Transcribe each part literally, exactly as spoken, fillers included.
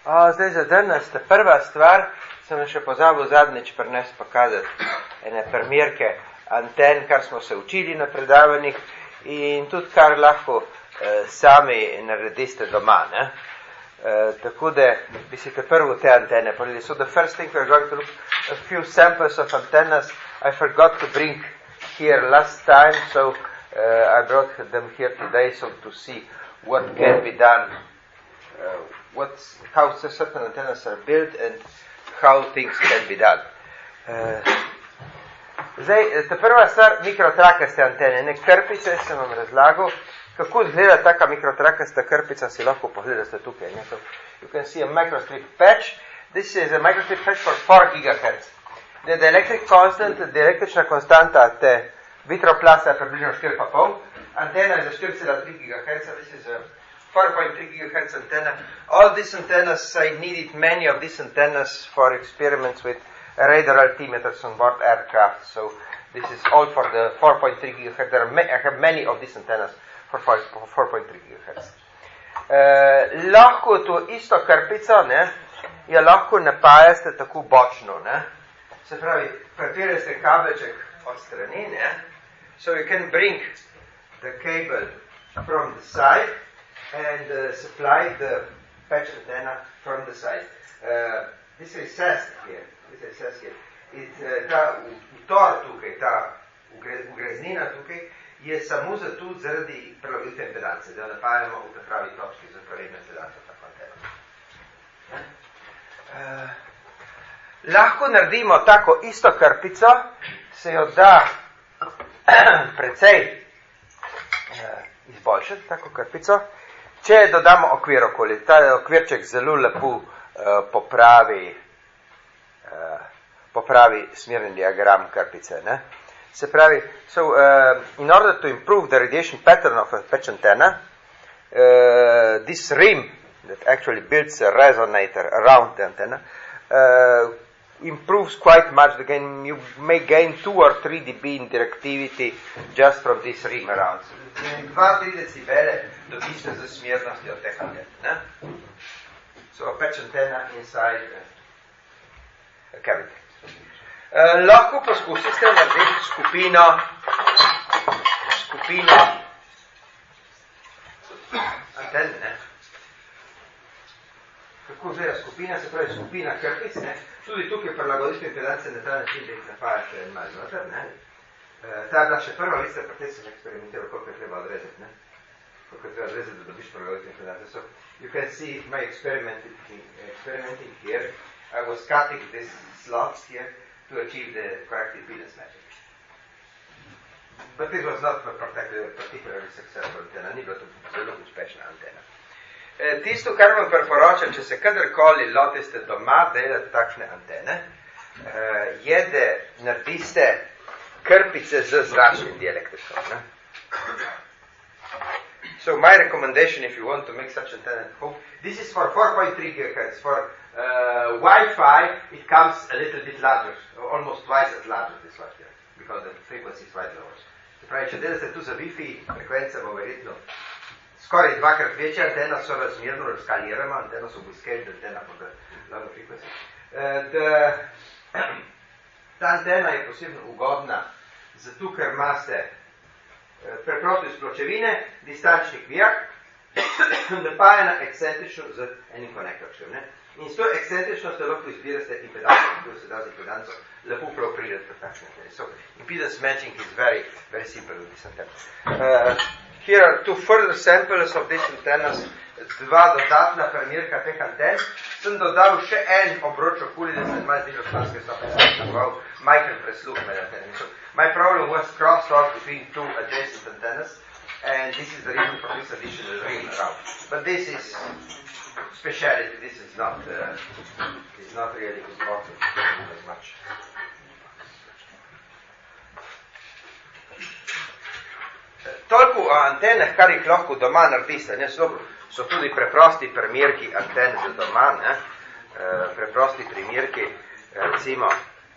O, zdaj za danes, ta prva stvar, sem še pozabil zadnjič prines pokazati ene primerke anten, kar smo se učili na predavanjih in tudi kar lahko eh, sami narediste doma. Ne? Eh, tako da bi si te prvo te antene pogledali. So the first thing we're going to look a few samples of antennas. I forgot to bring here last time, so uh, I brought them here today so to see what can be done. Uh, what's, how certain antennas are built and how things can be done. Uh, zdaj, ta prva stvar, mikrotrakaste antene. Ne krpice, sem vam razlagal, kako izgleda taka mikrotrakaste krpica, si lahko pogledate tukaj. Ne? So, you can see a microstrip patch. This is a microstrip patch for four gigahertz. The, the electric constant, the električna konstanta te vitroplasta je približno štiri pa pol. Antena je za štiri cela tri gigaherca. This is a four point three gigahertz antenna. All these antennas, I needed many of these antennas for experiments with radar altimeters on board aircraft. So this is all for the four point three gigahertz. There are ma- I have many of these antennas for four point three gigahertz. Uh, lahko to isto krpico, ne, je lahko napajate tako bočno, ne. Se pravi, prepirate kabelček od strani, ne. So you can bring the cable from the side and uh, supply the patch antenna from the side. Uh, this is recess here. This is recess here. It, uh, ta utor tukaj, ta ugreznina tukaj, je samo zato zaradi prilagoditve impedance, da napajamo v pravi točki za pravilno impedanco tako anteno. Uh, lahko naredimo tako isto krpico, se jo da precej uh, izboljšati, tako krpico, če dodamo okvir okoli. Ta okvirček zelo lepo uh, popravi, uh, popravi smerni diagram krpice. Ne? Se pravi, so uh, in order to improve the radiation pattern of a patch antenna, uh, this rim that actually builds a resonator around the antenna uh, improves quite much the gain. You may gain two or three dB in directivity just from this rim around. dva tri decibele dobite za smernosti od teh anten. Ne? So a patch antenna inside a cavity. Uh, lahko poskusite narediti skupino skupino anten, ne? Kako zgleda skupina, se pravi skupina krpic, ne? Tudi tukaj prilagoditi impedance na ta način, da jih napajate malo noter, ne? Uh, ta je bila še prva lista, prate sem eksperimentiral, koliko je treba odrezati, ne? Koliko je treba odrezati, da dobiš prilagoditi impedance. So, you can see my experimenting, experimenting here. I was cutting these slots here to achieve the correct impedance matching. But this was not a particularly, particularly successful antenna, ni bila to zelo uspešna antena. E, tisto, kar vam priporočam, če se kadarkoli lotiste doma delati takšne antene, e, je, da narediste krpice z zračnim dielektrikom. Ne? So my recommendation, if you want to make such antenna at home, this is for four point three gigahertz. For uh, Wi-Fi, it comes a little bit larger, almost twice as large as this one here, because the frequency is quite lower. Se pravi, če delate tu za Wi-Fi, frekvenca bo verjetno skoraj dvakrat večja, antena so razmerno skalirana, antena so scaled antena for the lower frequency. Uh, the, ta antena je posebno ugodna, zato ker imate preprosto iz pločevine, distančni kvijak, napajena ekscentrično z enim konektorčem. In s to ekscentričnostjo lahko izbirate impedanco, kako se da z impedanco lepo prav prideti v takšne antene. So, impedance matching is very, very simple with this antenna. Uh, here are two further samples of these antennas, dva dodatna primerka teh anten. Sem dodal še en obroč okoli, da sem malo znižal šlanske stopnje, sem potreboval majhen presluh med antenami. So, my problem was crosstalk between two adjacent antennas, and this is the reason for this additional ring around. But this is speciality, this is not, uh, is not really important as much. Toliko o antenah, kar jih lahko doma narediste, ne, so, so tudi preprosti primerki anten za doma, ne, e, preprosti primerki, recimo,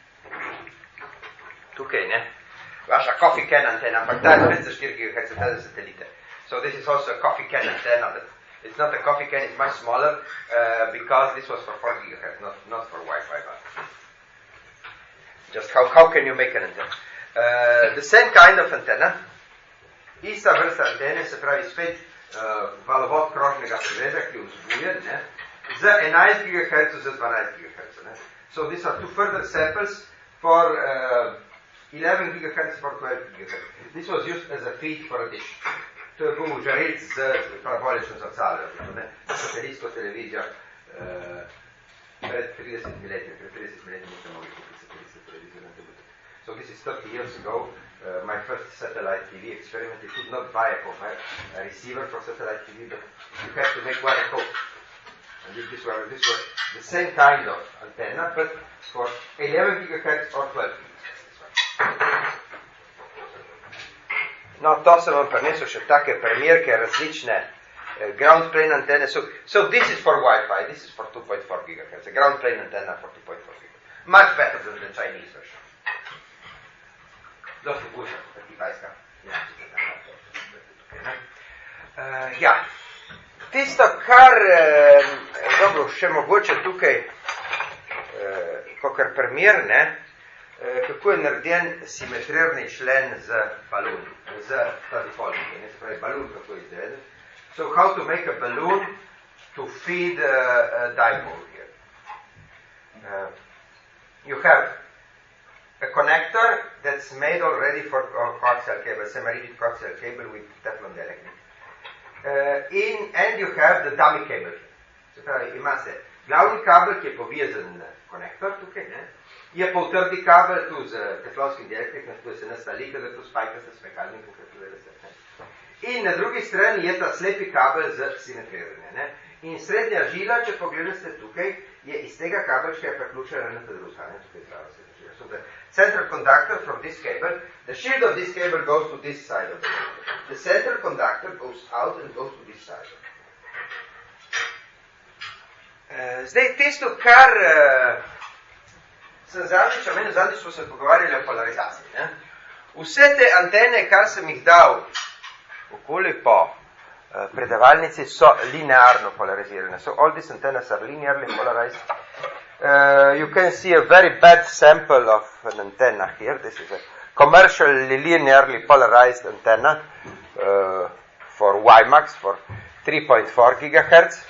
tukaj, ne, vaša coffee can antena, ampak ta je spet za štiri gigahertz, ta je za satelite. So this is also a coffee can antenna that It's not a coffee can, it's much smaller, uh, because this was for four gigahertz, not, not for Wi-Fi. But just how, how can you make an antenna? Uh, the same kind of antenna, ista vrsta antene, se pravi spet uh, valovod krožnega seveda, ki vzbuja, ne, z enajst gigahertz, z dvanajst gigahertz. Ne. So these are two further samples for uh, eleven gigahertz, for twelve gigahertz. This was used as a feed for a dish. To je bil žarec z parabolično zrcalom, satelitsko televizijo uh, pred tridesetimi leti, pred tridesetimi leti nisem mogli kupiti satelitske televizijo na debutu. So this is thirty years ago, uh, my first satellite T V experiment. You could not buy a, a receiver for satellite T V, but you had to make one at home. And this, this, was, this was the same kind of antenna, but for eleven gigahertz or twelve gigahertz. No, to sem vam prinesel še take primerke, različne uh, ground plane antene. So, so this is for Wi-Fi, this is for two point four gigahertz, a ground plane antenna for two point four gigahertz. Much better than the Chinese version. Dosti boljša, kot kitajska. Ja, uh, ja. Tisto, kar, uh, dobro, še mogoče tukaj, uh, kakor primer, ne, kako je narejen simetrirni člen z balon, z tradifolniki, ne se pravi balon, kako je izveden. So how to make a balloon to feed a, a dipole here. Uh, you have a connector that's made already for a coaxial cable, semi-rigid coaxial cable with Teflon dielectric. Uh, in, and you have the dummy cable. Se pravi, ima se glavni kabel, ki je povezan konektor tukaj, ne? Je pa v trdi kabel tu z teflonskim dielektrikom, tu se nastali, da tu spajka se smekalnikom, kaj tu se. In na drugi strani je ta slepi kabel z simetriranjem, ne? In srednja žila, če pogledate tukaj, je iz tega kabelčka je preključena na ta druga, ne? Tukaj zdravo se žila. So the central conductor from this cable, the shield of this cable goes to this side of the cable. The central conductor goes out and goes to this side. Uh, zdaj, tisto, kar uh, sem zadnjič, a meni zadnjič smo se pogovarjali o polarizaciji. Ne? Vse te antene, kar sem jih dal okoli po uh, predavalnici, so linearno polarizirane. So all these antennas are linearly polarized. Uh, you can see a very bad sample of an antenna here. This is a commercially linearly polarized antenna uh, for WiMAX, for three point four gigahertz.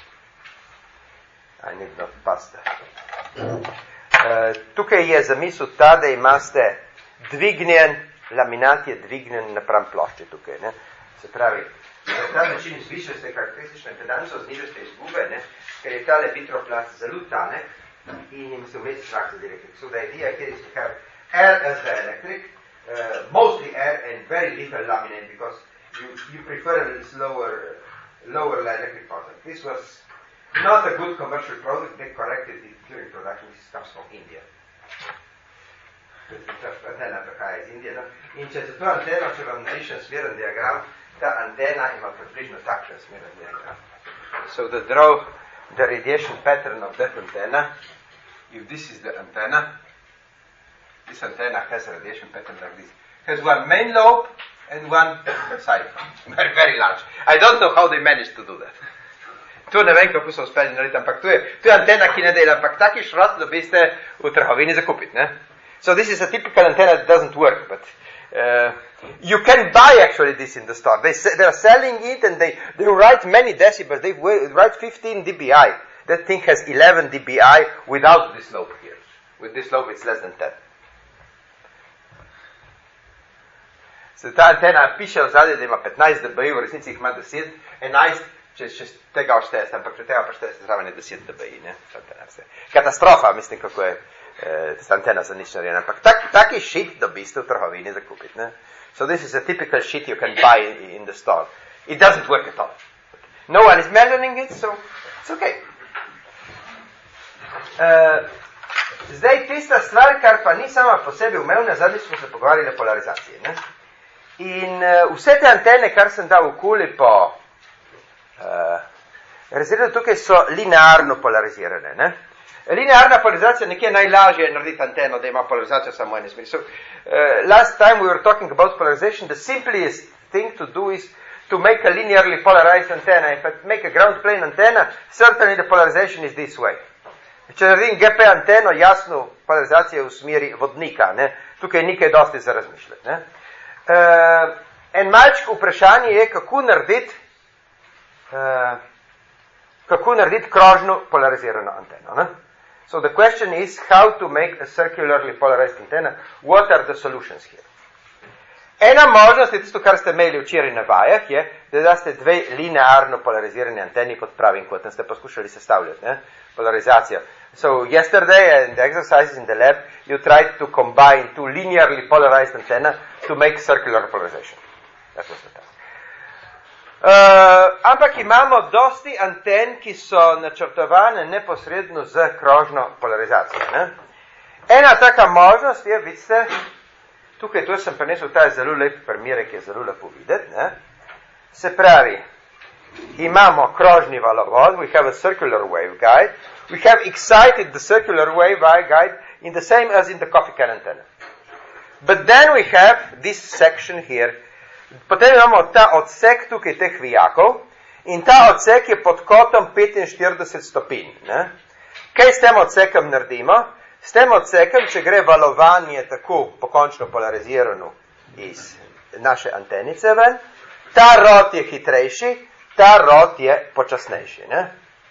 I need not pass that. Uh, tukaj je zamisel ta, da imate dvignjen, laminat je dvignjen napram plošči tukaj. Ne? Se pravi, na ta način zvišate karakteristično impedanco, znižate izgube, ne? Ker je tale vitroplast zelo tanek in jim se vmes zrak za dielektrik. So the idea here is to have air as the electric, uh, mostly air and very little laminate, because you, you prefer a lower, lower electric product. This was not a good commercial product. They corrected it during production. This comes from India. Antena prihaja iz Indije. No? In če za to anteno, če vam narišem smeren diagram, ta antena ima približno takšen smeren diagram. So the draw the radiation pattern of that antenna. If this is the antenna, this antenna has a radiation pattern like this. Has one main lobe and one side lobe. Very, very large. I don't know how they managed to do that. Tu ne vem, kako so uspeli narediti, ampak tu je, tu je antena, ki ne dela, ampak taki šrot dobiste v trgovini zakupiti, ne? So this is a typical antenna that doesn't work, but uh, you can buy actually this in the store. They they are selling it and they, they write many decibels. They write fifteen dBi. That thing has eleven dBi without this lobe here. With this lobe it's less than ten. So ta antena piše v zadnje, da ima petnajst dBi, v resnici jih ima deset, enajst, če še tega oštejete, ampak če tega poštejete, zraven je deset dBi, ne? Katastrofa, mislim, kako je eh, antena za nič narejena. Ampak tak, taki shit dobiste v trgovini zakupiti, ne? So this is a typical shit you can buy in, in the store. It doesn't work at all. No one is measuring it, so it's okay. Uh, zdaj, tista stvar, kar pa ni sama po sebi umevna, zadnjič smo se pogovarjali o polarizaciji, ne? In uh, vse te antene, kar sem dal okoli po Uh, razredu tukaj so linearno polarizirane. Ne? Linearna polarizacija nekje najlažje je narediti anteno, da ima polarizacijo samo v eni smeri. So, uh, last time we were talking about polarization, the simplest thing to do is to make a linearly polarized antenna. If I make a ground plane antenna, certainly the polarization is this way. Če naredim G P anteno, jasno, polarizacija je v smeri vodnika, ne? Tukaj ni kaj dosti za razmišljati. Ne? Uh, en malček vprašanje je, kako narediti, uh, kako narediti krožno polarizirano anteno. Ne? So the question is how to make a circularly polarized antenna. What are the solutions here? Ena možnost je tisto, kar ste imeli včeraj na vajah, je, da daste dve linearno polarizirane anteni pod pravim kotom. Ste poskušali sestavljati, ne? Polarizacijo. So yesterday in the exercises in the lab, you tried to combine two linearly polarized antenna to make circular polarization. That was the task. Uh, ampak imamo dosti anten, ki so načrtovane neposredno z krožno polarizacijo. Ne? Ena taka možnost je, vidite, tukaj tu sem prinesel ta zelo lep primer, ki je zelo lepo videti. Ne? Se pravi, imamo krožni valovod, we have a circular waveguide, we have excited the circular waveguide in the same as in the coffee can antenna. But then we have this section here. Potem imamo ta odsek tukaj teh vijakov in ta odsek je pod kotom petinštirideset stopinj. Ne? Kaj s tem odsekom naredimo? S tem odsekom, če gre valovanje tako pokončno polarizirano iz naše antenice ven, ta rod je hitrejši, ta rod je počasnejši. Ne?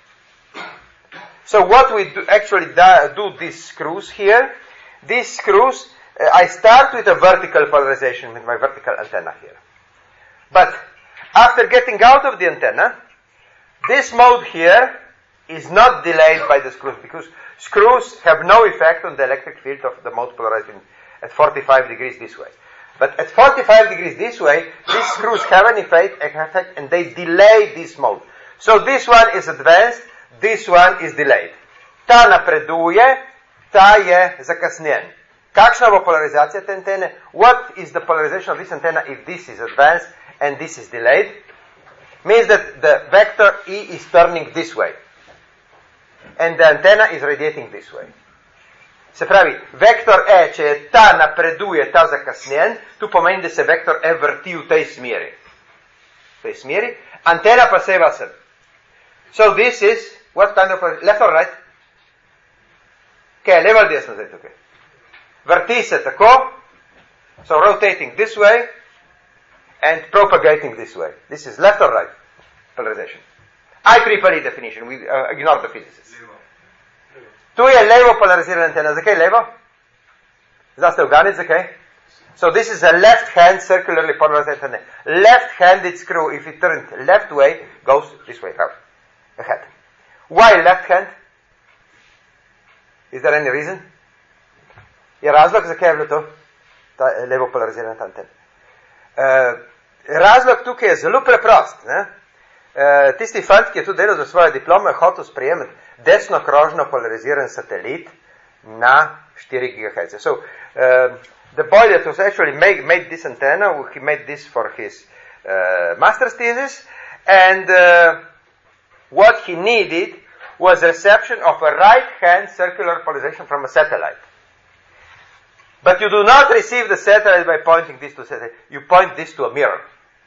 So what we do, actually do, do these screws here, these screws, uh, I start with a vertical polarization with my vertical antenna here. But after getting out of the antenna, this mode here is not delayed by the screws because screws have no effect on the electric field of the mode polarizing at forty-five degrees this way. But at forty-five degrees this way, these screws have an effect, effect and they delay this mode. So this one is advanced, this one is delayed. Ta napreduje, ta je zakasnjen. Kakšna bo polarizacija te antene? What is the polarization of this antenna if this is advanced and this is delayed? Means that the vector E is turning this way. And the antenna is radiating this way. Se pravi, vektor E, če je ta napreduje, ta zakasnjen, tu pomeni, da se vektor E vrti v tej smeri. V tej smeri. Antena pa seva sem. So this is, what kind of, left or right? Kaj, levo ali desno zdaj tukaj? Vrti se tako, so rotating this way, and propagating this way. This is left or right polarization. I triple E definition, we uh, ignore the physicists. Tu je levo polarizirana antena. Zakaj levo? Zdaj ste uganili, zakaj? So this is a left-hand circularly polarized antenna. Left-handed screw, if it turned left way, goes this way out, ahead. Why left-hand? Is there any reason? Je razlog, zakaj je bilo to? Ta levo polarizirana antena. Uh, razlog tukaj je zelo preprost. Ne? Uh, tisti fant, ki je tu delal za svojo diplomo, je hotel sprejemati desno krožno polariziran satelit na štiri gigahertze. So, uh, the boy that was actually made, made this antenna, he made this for his uh, master's thesis, and uh, what he needed was reception of a right-hand circular polarization from a satellite. But you do not receive the satellite by pointing this to satellite. You point this to a mirror.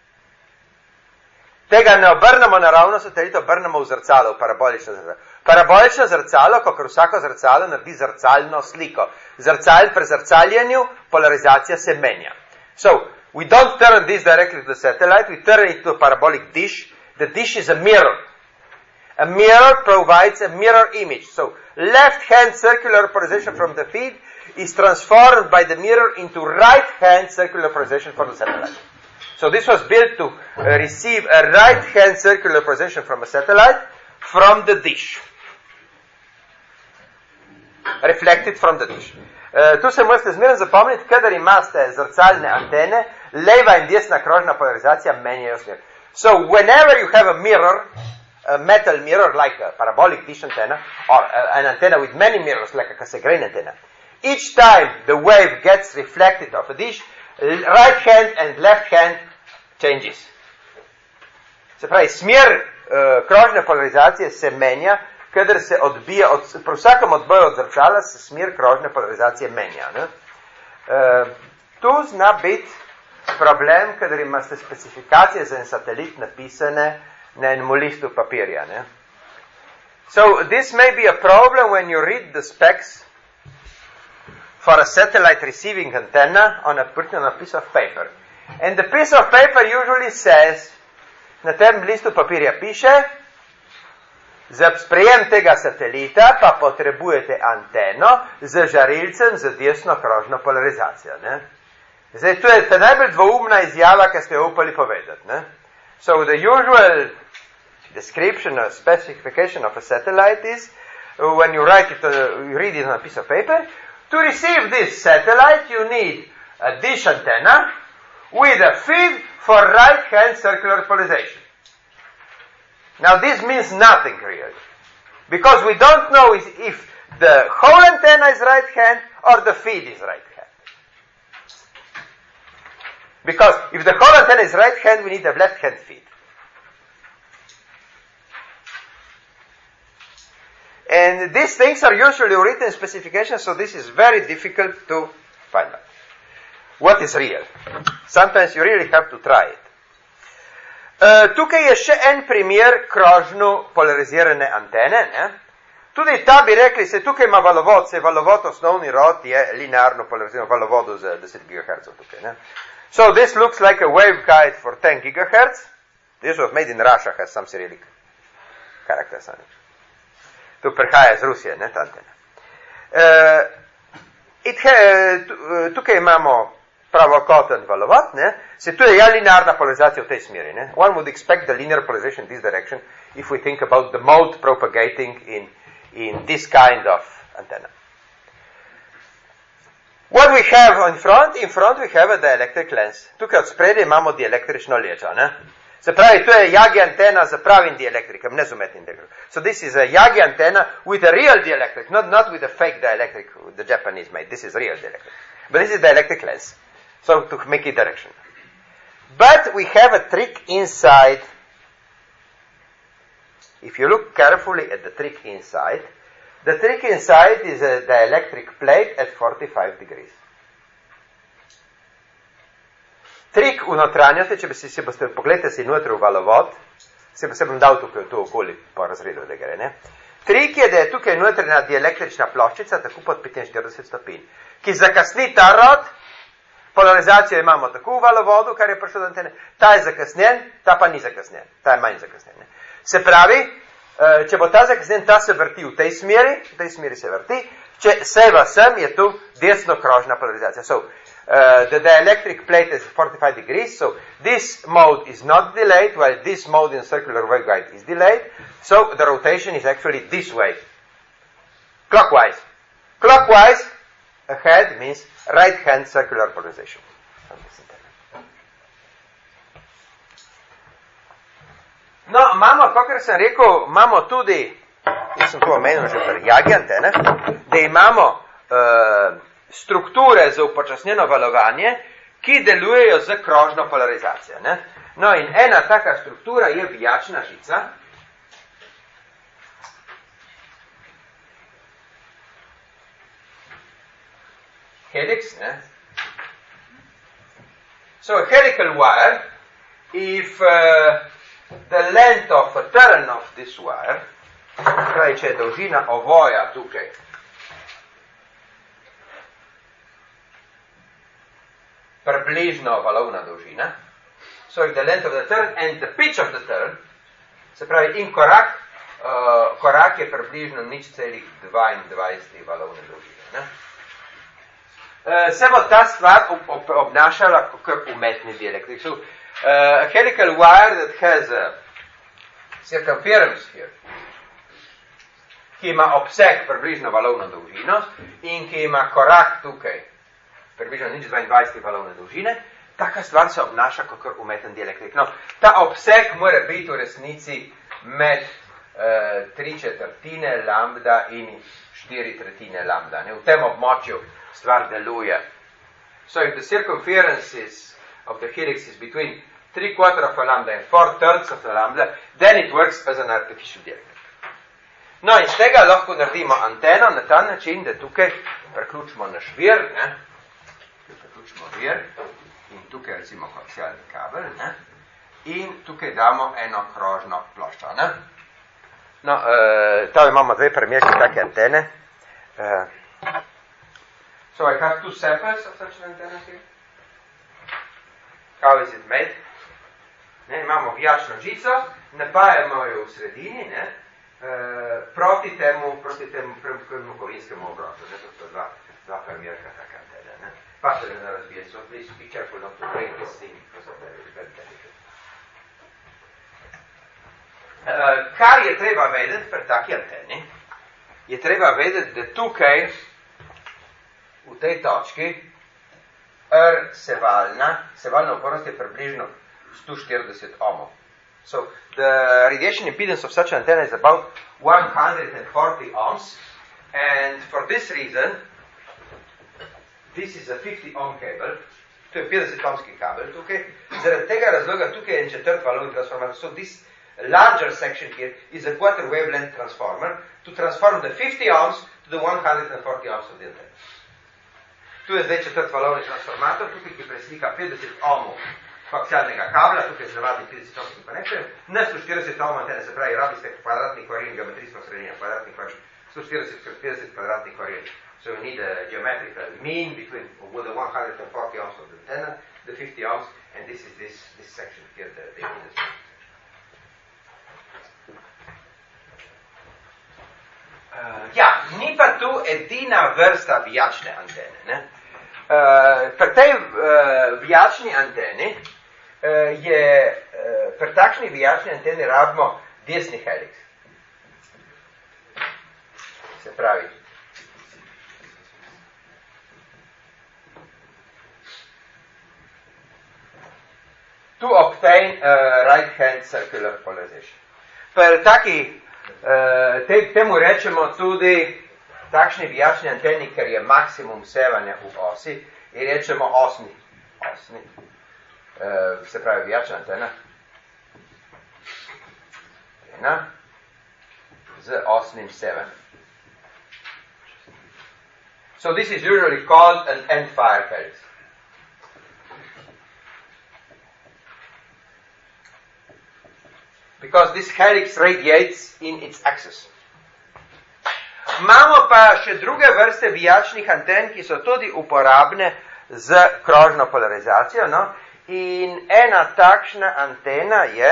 Tega ne obrnemo naravno satelito, obrnemo v zrcalo, v parabolično zrcalo. Parabolično zrcalo, kakor vsako zrcalo, naredi zrcalno sliko. Zrcal pri zrcaljenju, polarizacija se menja. So, we don't turn this directly to the satellite, we turn it to a parabolic dish. The dish is a mirror. A mirror provides a mirror image. So, left-hand circular polarization from the feed is transformed by the mirror into right-hand circular polarization from the satellite. So this was built to uh, receive a right-hand circular polarization from a satellite from the dish. Reflected from the dish. Uh, tu se morate zmerno zapomniti, kadar imate zrcalne antene, leva in desna krožna polarizacija menjajo smer. So whenever you have a mirror, a metal mirror like a parabolic dish antenna, or uh, an antenna with many mirrors like a Cassegrain antenna, each time the wave gets reflected off a dish, right hand and left hand changes. Se pravi, smer uh, krožne polarizacije se menja, kadar se odbija, od, pri vsakem odboju od zrcala se smer krožne polarizacije menja. Ne? Uh, tu zna biti problem, kadar imate specifikacije za en satelit napisane na enem listu papirja. Ne? So this may be a problem when you read the specs for a satellite receiving antenna on a particular piece of paper. And the piece of paper usually says, na tem listu papirja piše, za sprejem tega satelita pa potrebujete anteno z žarilcem z desno krožno polarizacijo. Ne? Zdaj, to je ta najbolj dvoumna izjava, ki ste jo upali povedati. Ne? So the usual description or specification of a satellite is, when you write it, uh, you read it on a piece of paper, to receive this satellite you need a dish antenna with a feed for right-hand circular polarization. Now this means nothing really, because we don't know if the whole antenna is right-hand or the feed is right-hand. Because if the whole antenna is right-hand, we need a left-hand feed. And these things are usually written in specifications, so this is very difficult to find out. What is real? Sometimes you really have to try it. Uh, tukaj je še en primer krožno polarizirane antene. Ne? Tudi ta bi rekli, se tukaj ima valovod, se valovod osnovni rod je linearno polariziran valovodu za deset gigahertzov tukaj. Ne? So this looks like a waveguide for ten gigahertz. This was made in Russia, has some Cyrillic characters on it. Tu prihaja iz Rusije, ne, ta antena. Uh, it ha, uh, tukaj imamo pravokoten valovod, ne, se tu je ja linearna polarizacija v tej smeri, ne. One would expect the linear polarization in this direction if we think about the mode propagating in, in this kind of antenna. What we have in front? In front we have a dielectric lens. Tukaj od spredje imamo dielektrično lečo, ne. Se pravi, to je Yagi antena z pravim dielektrikom, ne z umetnim dielektrikom. So this is a Yagi antenna with a real dielectric, not, not with a fake dielectric the Japanese made. This is real dielectric. But this is dielectric lens. So to make it direction. But we have a trick inside. If you look carefully at the trick inside, the trick inside is a dielectric plate at forty-five degrees. Trik v notranjosti, če bi si, si boste, pogledajte si notri v valovod, se, se bom dal tukaj to okoli po razredu, da gre, ne. Trik je, da je tukaj notrina dielektrična ploščica, tako pod petinštirideset stopinj, ki zakasni ta rod, polarizacijo imamo tako v valovodu, kar je prišlo do antene, ta je zakasnjen, ta pa ni zakasnjen, ta je manj zakasnjen. Ne. Se pravi, če bo ta zakasnjen, ta se vrti v tej smeri, v tej smeri se vrti, če seva sem, je tu desno krožna polarizacija. So, Uh, the dielectric plate is forty-five degrees, so this mode is not delayed, while this mode in circular waveguide is delayed, so the rotation is actually this way. Clockwise. Clockwise, ahead means right-hand circular polarization. No, imamo, kakor sem rekel, imamo tudi, jaz sem to omenil že pri Yagi antene, da imamo uh, strukture za upočasnjeno valovanje, ki delujejo z krožno polarizacijo. Ne? No in ena taka struktura je vijačna žica. Helix, ne? So a helical wire, if uh, the length of a turn of this wire, pravi, če je dolžina ovoja tukaj, približno valovna dolžina. So if the length of the turn and the pitch of the turn, se pravi in korak, uh, korak je približno nič celih dvaindvajset valovne dolžine. Ne? Uh, se bo ta stvar ob, ob, obnašala kot umetni dielektrik. So, uh, a helical wire that has a circumference here, ki ima obseg približno valovno dolžino in ki ima korak tukaj približno nič dvaindvajset valovne dolžine, taka stvar se obnaša kot umeten dielektrik. No, ta obseg mora biti v resnici med uh, tri četrtine lambda in štiri tretjine lambda. Ne? V tem območju stvar deluje. So if the circumference is, of the helix is between three quarter of a lambda and four thirds of a lambda, then it works as an artificial dielektrik. No, in z tega lahko naredimo anteno na ta način, da tukaj preključimo naš vir, ne? Vir. in tukaj recimo koaksialni kabel, ne? In tukaj damo eno krožno ploščo. Ne? No, uh, to imamo dve primerki take antene. Uh, so I have two samples of such an antenna here. How is it made? Ne, imamo vijačno žico, napajamo jo v sredini, ne, uh, proti temu, proti temu prvemu kovinskemu obrotu. Ne, to so dva, dva primerka take antene. Ne. Pa se ne razbije, so please be careful not to break this thing, because of very, very delicate. Uh, kar je treba vedeti pri taki anteni, je treba vedeti, da tukaj, v tej točki, R sevalna, sevalna upornost je približno sto štirideset ohmov. So, the radiation impedance of such an antenna is about one hundred forty ohms, and for this reason, this is a fifty ohm cable, to je petdeset ohmski kabel tukaj, zaradi tega razloga tukaj je en četrt valovni transformator. So this larger section here is a quarter wavelength transformer to transform the fifty ohms to the one hundred forty ohms of the antenna. Tu je zdaj četrt valovni transformator, tukaj ki preslika petdeset ohmov koaksialnega kabla, tukaj je navadni petdeset ohmski konektor, na sto štirideset ohmov antene, se pravi, rabi ste kvadratni koren, geometrijsko srednje, kvadratni koren, sto štirideset krat petdeset kvadratni koren. So we need a geometrical mean between with the one hundred forty ohms of the antenna, the fifty ohms, and this is this, this section here, the, the impedance. Uh, ja, ni pa tu edina vrsta vijačne antene. Ne? Uh, pri tej uh, vijačni anteni uh, je, uh, pri takšni vijačni anteni rabimo desni helix. Se pravi, to obtain uh, right hand circular polarization. Pri taki Uh, te, temu rečemo tudi takšni vijačni anteni, ker je maksimum sevanja v osi, in rečemo osni. osni. Uh, se pravi vijačna antena. Ena z osnim sevanjem. So this is usually called an end-fire helix. Because this helix radiates in its axis. Imamo pa še druge vrste vijačnih anten, ki so tudi uporabne z krožno polarizacijo, no? In ena takšna antena je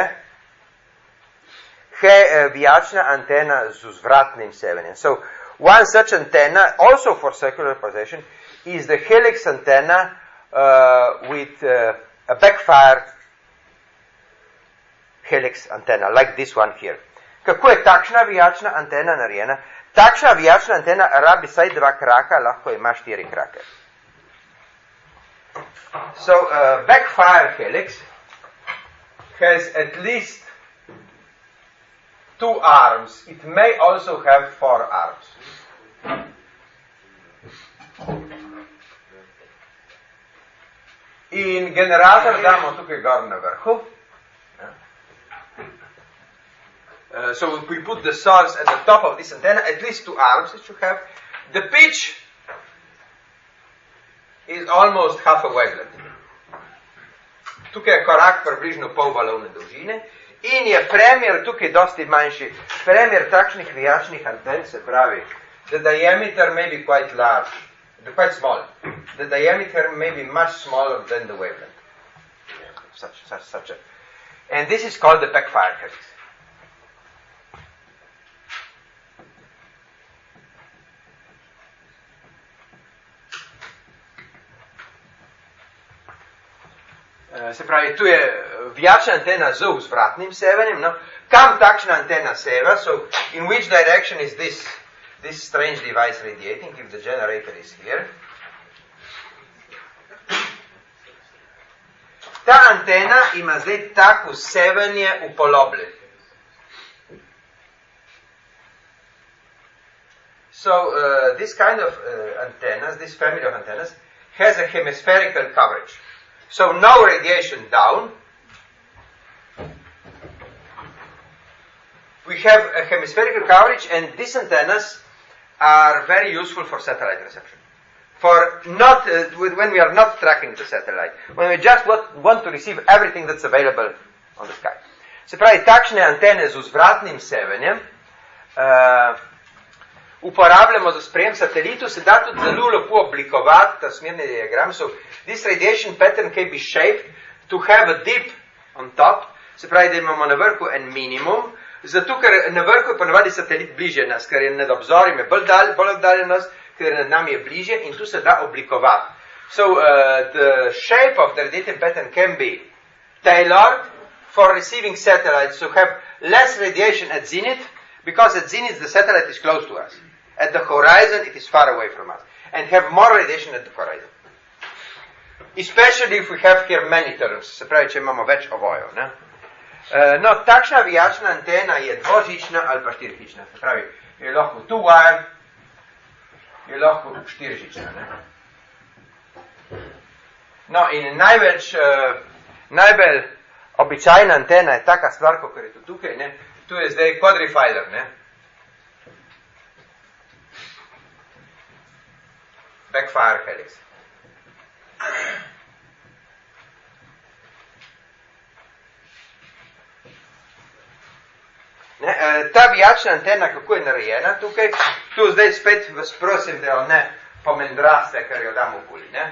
he, vijačna antena z vzvratnim sevanjem. So, one such antenna, also for circular polarization, is the helix antenna uh, with uh, a backfire helix antenna, like this one here. Kako je takšna vijačna antena narejena? Takšna vijačna antena rabi saj dva kraka, lahko ima štiri krake. So, uh, backfire helix has at least two arms. It may also have four arms. In generator damo tukaj gor na vrhu. Uh, so if we put the source at the top of this antenna, at least two arms it should have. The pitch is almost half a wavelength. Tukaj je korak približno pol valovne dolžine in je premjer tukaj dosti manjši. Premjer takšnih vijačnih anten se pravi, the diameter may be quite large, quite small. The diameter may be much smaller than the wavelength. Such, such, such a. And this is called the backfire helix. Se pravi, tu je vijačna antena z vzvratnim sevanjem, no? Kam takšna antena seva? So, in which direction is this, this strange device radiating, if the generator is here? Ta antena ima zdaj tako sevanje v poloblje. So, uh, this kind of uh, antennas, this family of antennas, has a hemispherical coverage. So no radiation down. We have a hemispherical coverage, and these antennas are very useful for satellite reception. for not, uh, when we are not tracking the satellite, when we just want to receive everything that's available on the sky. Se pravi, takšne antene z vzvratnim sevenjem uh, uporabljamo za sprejem satelitu, se da tudi zelo lepo oblikovati ta smerni diagram. So this radiation pattern can be shaped to have a dip on top, se pravi, da imamo na vrhu en minimum, zato ker na vrhu je ponavadi satelit bliže nas, ker je nad obzorjem je bolj dalj, bolj dalje nas, ker nad nami je bliže in tu se da oblikovati. So uh, the shape of the radiation pattern can be tailored for receiving satellites to have less radiation at zenith, because at zenith the satellite is close to us. At the horizon it is far away from us. And have more radiation at the horizon. Especially if we have here many terms, se pravi, če imamo več ovojev. Ne? Uh, no, takšna aviačna antena je dvožična ali pa štirižična. Se pravi, je lahko two-wire, je lahko štirižična. Ne? No, in največ, uh, najbolj običajna antena je taka stvar, kot je tu tukaj. Ne? Tu je zdaj quadrifiler. Ne? Backfire helix. Ne, ta aviačna antena, kako je narejena tukaj, tu zdaj spet vas prosim, da jo ne pomendraste, ker jo dam okoli. Ne?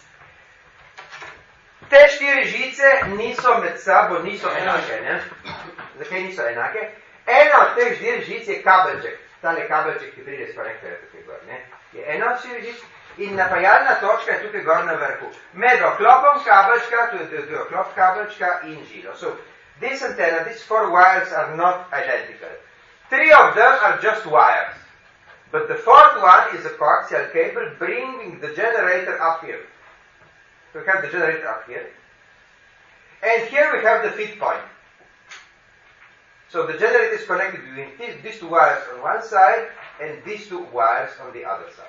Te štiri žice niso med sabo, niso enake. Ne? Zakaj niso enake? Ena od teh štiri žic je kabelček. Tale kabelček, ki pride s konektorja tukaj gor. Ne? Je ena od štiri žic in napajalna točka je tukaj gor na vrhu. Med oklopom kabelčka, tu je, je oklop kabelčka in žilo. So, this antenna, these four wires are not identical. Three of them are just wires. But the fourth one is a coaxial cable bringing the generator up here. So we have the generator up here. And here we have the feed point. So the generator is connected between these, these two wires on one side and these two wires on the other side.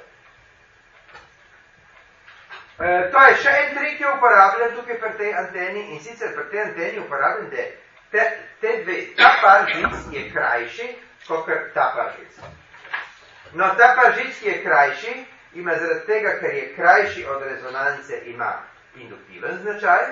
Uh, to je še en trik, ki je uporabljen tukaj pri tej anteni, in sicer pri tej anteni uporabljen, da te, te dve, ta par žic je krajši, kot ta par žic. No, ta par žic, ki je krajši, ima zaradi tega, ker je krajši od rezonance, ima induktiven značaj.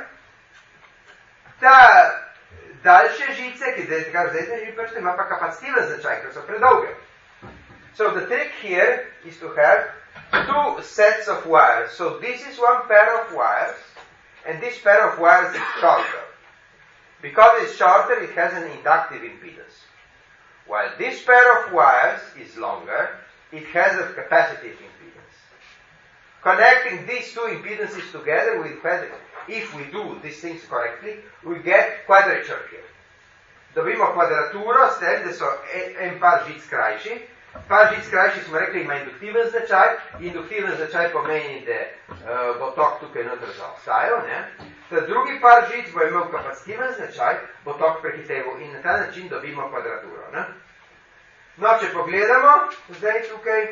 Ta daljše žice, ki zdaj tako zdaj ne žice, ima pa kapacitiven značaj, ker so predolge. So the trick here is to have two sets of wires. So this is one pair of wires, and this pair of wires is shorter. Because it's shorter, it has an inductive impedance. While this pair of wires is longer, it has a capacitive impedance. Connecting these two impedances together, we have, if we do these things correctly, we get quadrature here. Dobimo kvadraturo s tem, da so en par žic krajši. Par žic krajši smo rekli, ima induktiven značaj. Induktiven značaj pomeni, da uh, bo tok tukaj noter zaostajal. Ta drugi par žic bo imel kapacitiven značaj, bo tok prehiteval in na ta način dobimo kvadraturo. Ne? No, če pogledamo, zdaj tukaj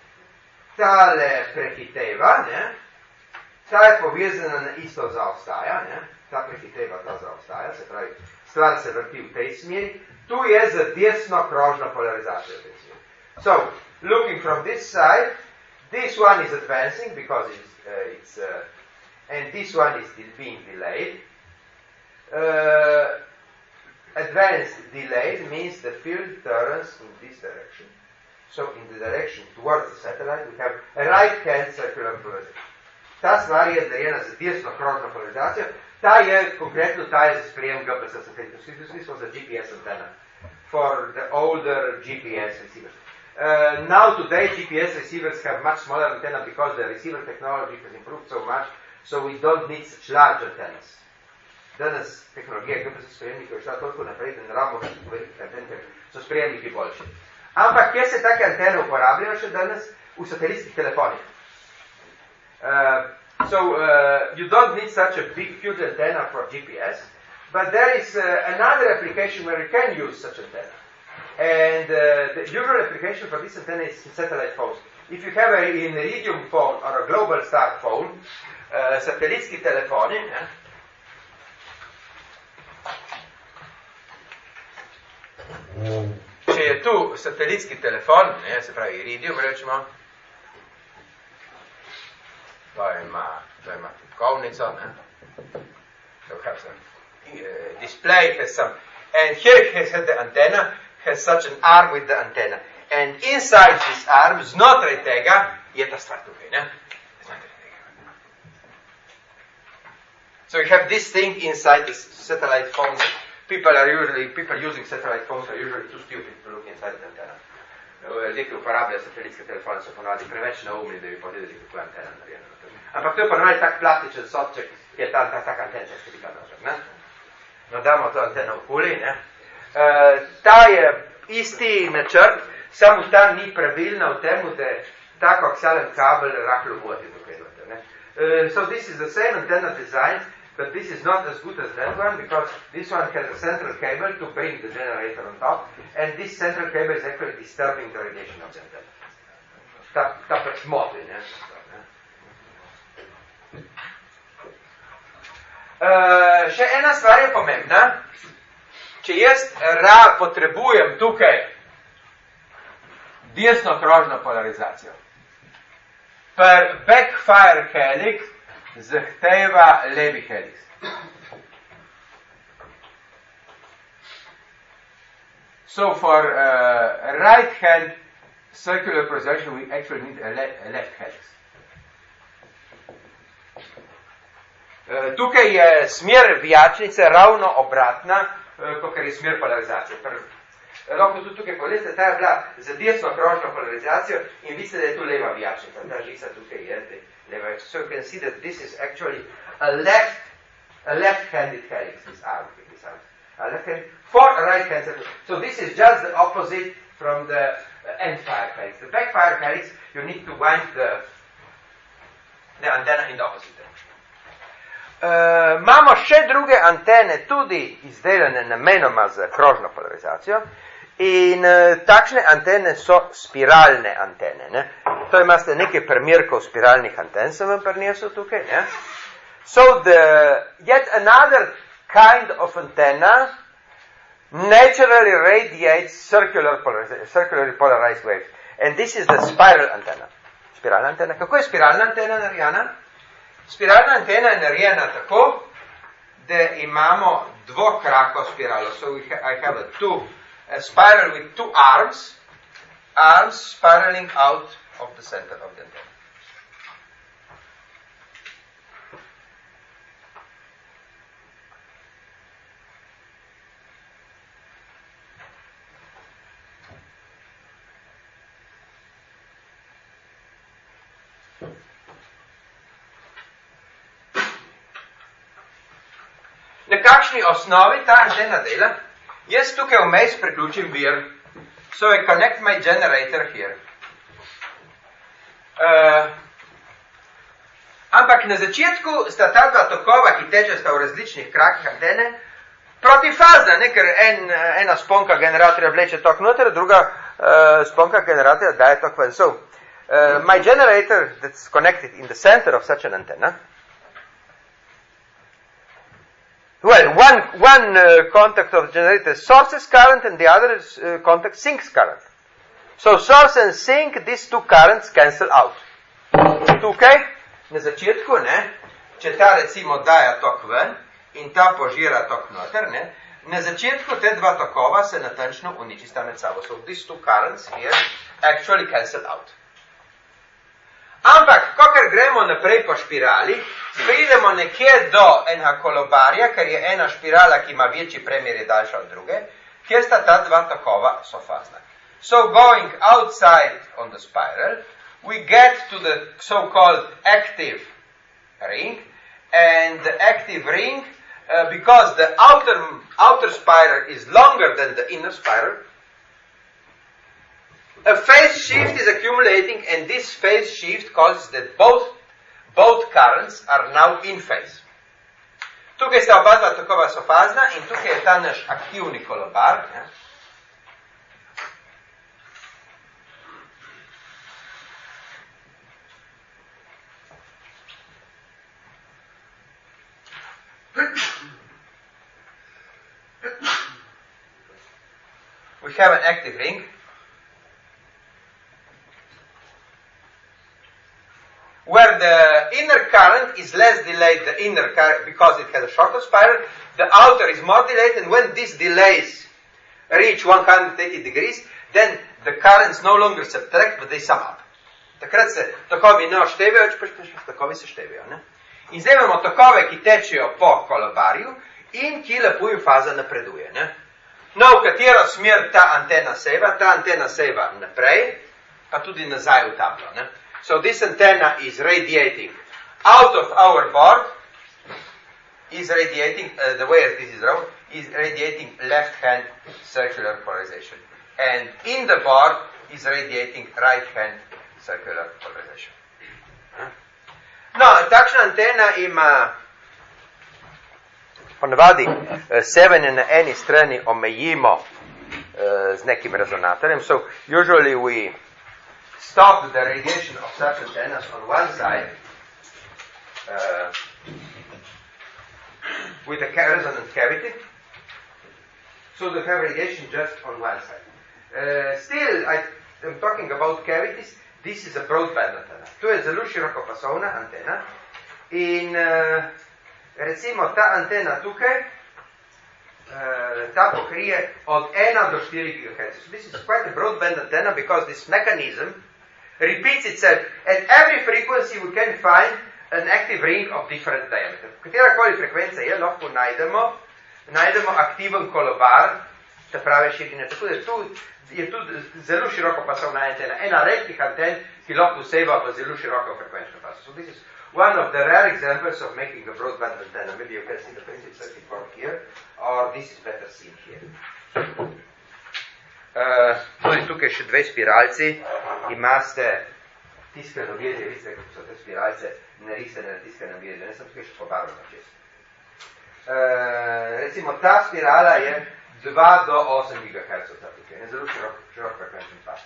tale prehiteva, ne? Ta je povezana na isto zaostaja, ne? Ta prehiteva, ta zaostaja, se pravi, stvar se vrti v tej smeri. Tu je za desno krožno polarizacijo v tej smeri. So, looking from this side, this one is advancing because it's, uh, it's uh, and this one is being delayed. Uh, advanced delayed means the field turns in this direction. So, in the direction towards the satellite, we have a right-hand circular polarization. Ta stvar je narejena z desno krožno polarizacijo. Ta je, konkretno ta je za sprejem G P S satelitov. Vsi smo za G P S antena. For the older G P S receivers. Uh, now today G P S receivers have much smaller antenna because the receiver technology has improved so much, so we don't need such large antennas. Danes tehnologija G P S sprejemnikov je šla toliko naprej, da ne rabimo velikih anten, ker so sprejemniki boljši. Ampak kje se take antene uporabljajo še danes? V satelitskih telefonih. Uh, so uh, you don't need such a big, huge antenna for G P S, but there is uh, another application where you can use such antenna. And uh, the usual application for this antenna is satellite phones. If you have a, an Iridium phone or a Global Star phone, uh, satelitski telefoni, ne? Če je tu satelitski telefon, ne, se pravi Iridium, rečemo, To ima, to ima tipkovnico, ne? So have some uh, display, has some, and here it has the antenna, has such an arm with the antenna. And inside this arm, znotraj tega, je ta stvar tukaj, ne? So you have this thing inside the satellite phones. People are usually, people using satellite phones are usually too stupid to look inside the antenna. Ljudje, ki uporabljajo satelitske telefone, so ponovadi preveč naumni, da bi pogledali, kako je antena narejena. Ampak to je ponovadi tak plastičen sodček, ki je tam ta tak antenček, ki bi ga nožek, ne? No, damo to anteno okoli, ne? Uh, ta je isti načrt, samo tam ni pravilna v temu, da ta koaxialen kabel rahlo vodi tukaj, ne? Uh, so this is the same antenna design, but this is not as good as that one, because this one has a central cable to bring the generator on top, and this central cable is actually disturbing the radiation of the antenna. Ta, ta pač moti, ne? Uh, še ena stvar je pomembna. Če jaz ra potrebujem tukaj desno krožno polarizacijo, per backfire helix zahteva levi helix. So for uh, right hand circular polarization we actually need a, le a left helix. Uh, tukaj je smer vijačnice ravno obratna, uh, kot je smer polarizacije. Lahko tudi tukaj pogledate, ta je bila za desno krožno polarizacijo in vidite, da je tu leva vijačnica. Ta žica tukaj je leva. So you can see that this is actually a left, a left-handed helix, this arm, this arm. A left-handed, for a right-handed. So this is just the opposite from the end-fire helix. The backfire helix, you need to wind the, the antenna in the opposite direction. Uh, imamo še druge antene, tudi izdelane namenoma za krožno polarizacijo, in uh, takšne antene so spiralne antene. Ne? To imate nekaj primerkov spiralnih anten, sem vam prinesel tukaj. Ne? So the, yet another kind of antenna naturally radiates circular polariz- circularly polarized waves. And this is the spiral antenna. Spiralna antena. Kako je spiralna antena narejena? Spiralna antena je narejena tako, da imamo dvokrako spiralo. So we ha- I have a two, a spiral with two arms, arms spiraling out of the center of the antenna. Na kakšni osnovi ta antena dela? Jaz tukaj vmes priključim vir. So I connect my generator here. Uh, ampak na začetku sta ta dva tokova, ki tečesta v različnih krakih antene, protifazna, ne, ker en, ena sponka generatorja vleče tok noter, druga uh, sponka generatorja daje tok ven. So, uh, my generator that's connected in the center of such an antenna, well, one, one uh, contact of the generator sources current and the other is, uh, contact sinks current. So source and sink, these two currents cancel out. Tukaj, na začetku, ne, če ta recimo daja tok ven in ta požira tok noter, ne, na začetku te dva tokova se natančno uničista med sabo. So these two currents here actually cancel out. Ampak, kakor gremo naprej po špirali, pridemo nekje do enega kolobarja, ker je ena špirala, ki ima večji premer, je daljša od druge, kjer sta ta dva tokova sofazna. So going outside on the spiral, we get to the so-called active ring, and the active ring, uh, because the outer, outer spiral is longer than the inner spiral, a phase shift is accumulating, and this phase shift causes that both, both currents are now in phase. Tukaj sta oba dva tokova sofazna in tukaj je ta naš aktivni kolobar. Ja. We have an active ring. where the inner current is less delayed, the inner current, because it has a shorter spiral, the outer is more delayed, and when these delays reach one hundred eighty degrees, then the currents no longer subtract, but they sum up. Takrat se tokovi ne oštevajo, pač tokovi se števajo. Ne? In zdaj imamo tokove, ki tečejo po kolobarju in ki lepo in faza napreduje. Ne? No, v katero smer ta antena seva? Ta antena seva naprej, pa tudi nazaj v tablo. Ne? So this antenna is radiating out of our board, is radiating, uh, the way this is wrong, is radiating left-hand circular polarization. And in the board is radiating right-hand circular polarization. No, takšna antena ima ponavadi severne na eni strani omejimo uh, z nekim rezonatorjem. So usually we stop the radiation of such antennas on one side uh, with a resonant cavity. So they have radiation just on one side. Uh, still, I am talking about cavities. This is a broadband antena. To je zelo širokopasovna antena. In uh, recimo ta antena tukaj, uh, ta pokrije od ena do štiri gigahertz. So this is quite a broadband antenna because this mechanism repeats itself. At every frequency we can find an active ring of different diameter. Katerakoli frekvenca je, lahko najdemo, najdemo aktiven kolobar, te prave širine. Tako da tu je tudi zelo širokopasovna antena. Ena redkih anten, ki lahko vseva v zelo široko frekvenčno paso. So this is one of the rare examples of making a broadband antenna. Maybe you can see the printed circuit board here, or this is better seen here. Uh, tudi tukaj še dve spiralci, imate tiskano virje, vidite, kako so te spiralce narisane na tiskanem virje, ne sem tukaj še pobarvano čez. Uh, recimo, ta spirala je dva do osem gigahertzov, ta tukaj, ne zelo širok, širok frekvenčen pas.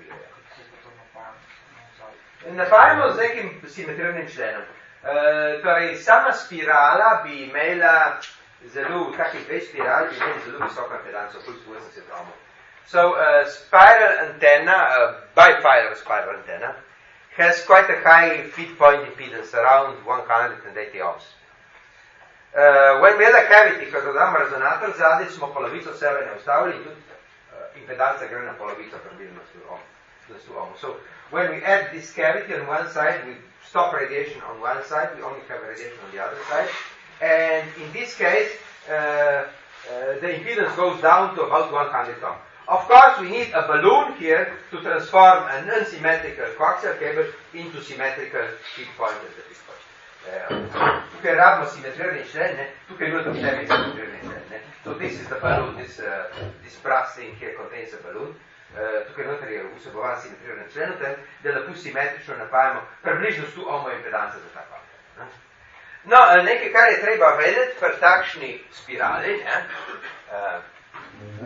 Napajamo z nekim simetrirnim členom. Uh, torej, sama spirala bi imela zelo, takih dve spirali bi imeli zelo visoko impedanco, plus dvajset ohmov. So a spiral antenna, a bifilar spiral antenna, has quite a high feed point impedance, around one hundred eighty ohms. Uh, when we had a cavity, ko dodamo rezonator, zadnji smo polovico sebe ne ustavili in tudi uh, impedanca gre na polovico približno sto ohmov. So when we add this cavity on one side, we stop radiation on one side, we only have radiation on the other side, and in this case, uh, uh, the impedance goes down to about one hundred ohms. Of course, we need a balloon here to transform an unsymmetrical coaxial cable into symmetrical feed point at the feed point. Uh, tukaj rabimo simetrirni člen, ne? Tukaj nujno vsemi simetrirni člen. Ne? So this is the balloon, this, uh, this brass thing here contains a balloon. Uh, tukaj noter je vsebovan simetrirni člen, da lepo simetrično napajamo približno sto ohmov impedance za ta koaxial. No, nekaj, kar je treba vedeti pri takšni spirali, ne? Uh,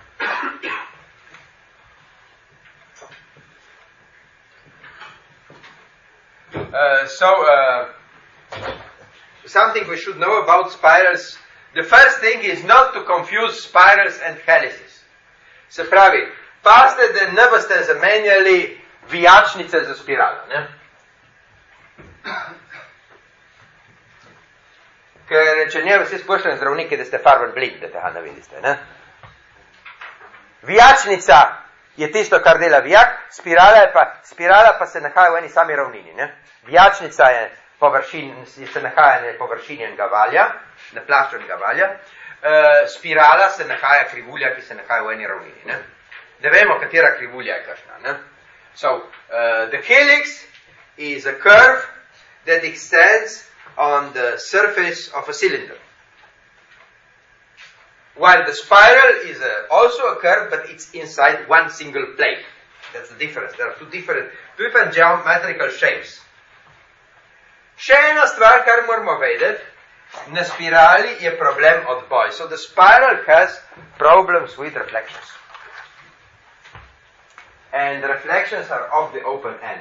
Uh, so, uh, something we should know about spirals. The first thing is not to confuse spirals and helices. Se pravi, pazite, da ne boste zamenjali vijačnice za spiralo. Ne? Ker reče nje vsi spoštovani zdravniki, da ste farben blind, da tega ne vidite. Ne? Vijačnica je tisto, kar dela vijak, spirala, je pa, spirala pa se nahaja v eni sami ravnini. Ne? Vijačnica je površin, se nahaja na površini enega valja, na plašču enega valja, e, spirala se nahaja krivulja, ki se nahaja v eni ravnini. Ne? Da vemo, katera krivulja je kakšna. Ne? So, uh, the helix is a curve that extends on the surface of a cylinder. While the spiral is a, also a curve, but it's inside one single plane. That's the difference. There are two different, two different geometrical shapes. Še ena stvar, kar moramo vedeti, na spirali je problem odboj. So the spiral has problems with reflections. And the reflections are of the open end.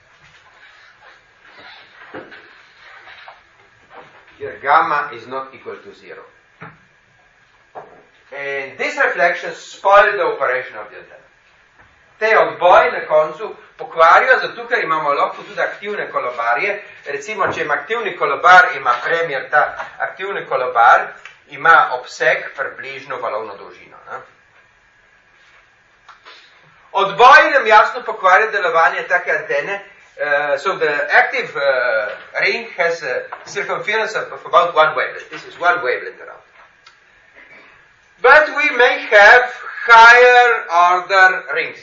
Here gamma is not equal to zero. And these reflections spoil the operation of the antenna. te odboje na koncu pokvarijo, zato ker imamo lahko tudi aktivne kolobarje. Recimo, če ima aktivni kolobar, ima premier ta aktivni kolobar, ima obseg približno valovno dolžino. Ne? Odboji nam jasno pokvarjajo delovanje take antene. Uh, so the active uh, ring has a circumference of, of about one wavelength. This is one wavelength around. But we may have higher order rings.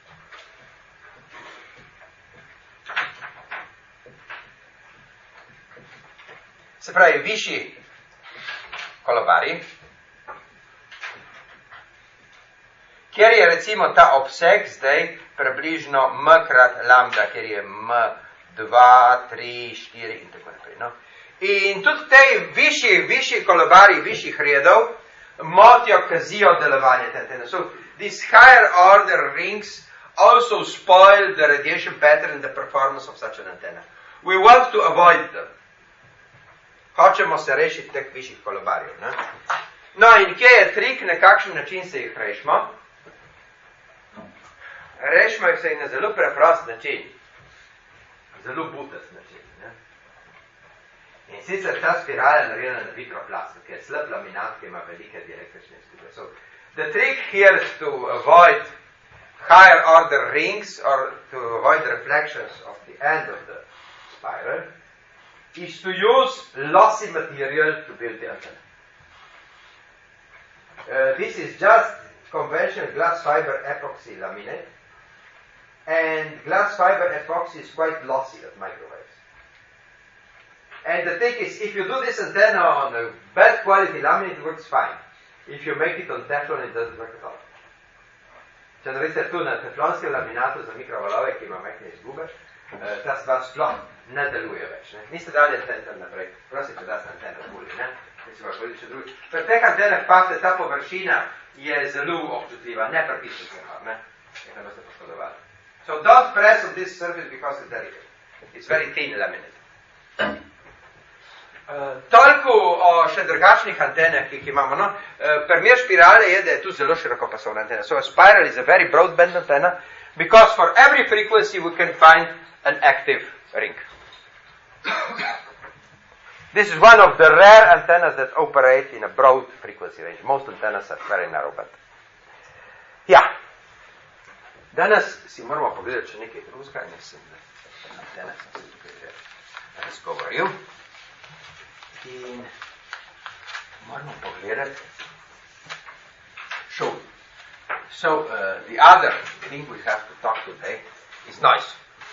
Se pravi, višji kolobari, kjer je recimo ta obseg zdaj približno m krat lambda, kjer je m dva, tri, štiri in tako naprej. No? In tudi te višji, višji kolobari, višjih redov motijo, kazijo delovanje te antene. So these higher order rings also spoil the radiation pattern and the performance of such an antenna. We want to avoid them. Hočemo se rešiti teh višjih kolobarjev. Ne? No in kje je trik, na kakšen način se jih rešimo? Rešimo jih se jih na zelo preprost način. Zelo butast način. Ne? In sicer ta spirala je narejena na vitroplastu, ker je slab laminat, ki ima velike dielektrične izgube. So the trick here is to avoid higher order rings or to avoid the reflections of the end of the spiral is to use lossy material to build the antenna. Uh, this is just conventional glass fiber epoxy laminate, and glass fiber epoxy is quite lossy at microwaves. And the thing is, if you do this antenna on a bad quality laminate, it works fine. If you make it on Teflon, it doesn't work at all. Če naredite tu na teflonskem laminatu za mikrovalove, ki ima majhne izgube, ta stvar sploh ne deluje več. Ne? Niste dali antenna naprej. Prosim, če daste antenna buli. Ne? Pri teh antenah pa se ta površina je zelo občutljiva, ne prepisno se ima. Ne? Ne boste poškodovali. So don't press on this surface because it's delicate. It's very thin laminate. Uh, toliko o še drugačnih antenah, ki jih imamo. No? Uh, primer špirale je, da je tu zelo širokopasovna antena. So a spiral is a very broadband antenna because for every frequency we can find an active ring. This is one of the rare antennas that operate in a broad frequency range. Most antennas are very narrow band. Ja, danes si moramo pogledati še nekaj drugega, ne sem, da antene sem se tukaj že razgovoril. In moramo pogledati šum. So, uh, the other thing we have to talk today is noise.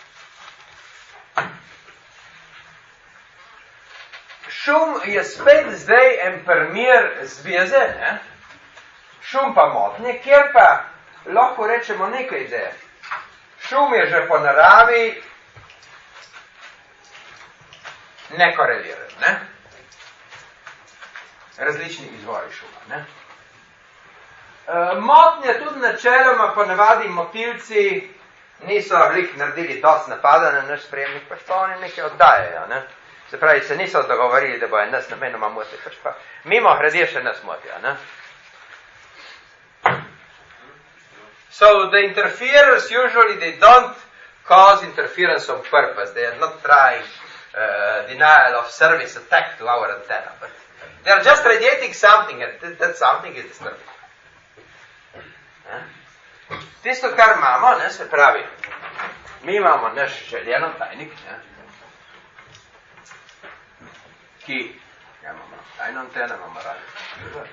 Šum je spet zdaj en primer zveze, ne? Šum pa motnje, kjer pa lahko rečemo nekaj ideje. Šum je že po naravi nekoreliran, ne? Različni izvori šuma, ne? E, motnje tudi načeloma ponavadi motilci niso veliko naredili dosti napada na naš sprejemnik, pač pa oni nekaj oddajajo, ne? Se pravi, se niso dogovorili, da bojo nas namenoma motili, pač pa mimo grede še nas motijo, ne? So the interferers usually they don't cause interference on purpose. They are not trying uh, denial of service attack to our antenna, but they are just radiating something, and th- that something is disturbing. Ne? Tisto, kar imamo, ne, se pravi, mi imamo naš željen tajnik, ne, ki, ja, imamo tajno anteno, imamo radio.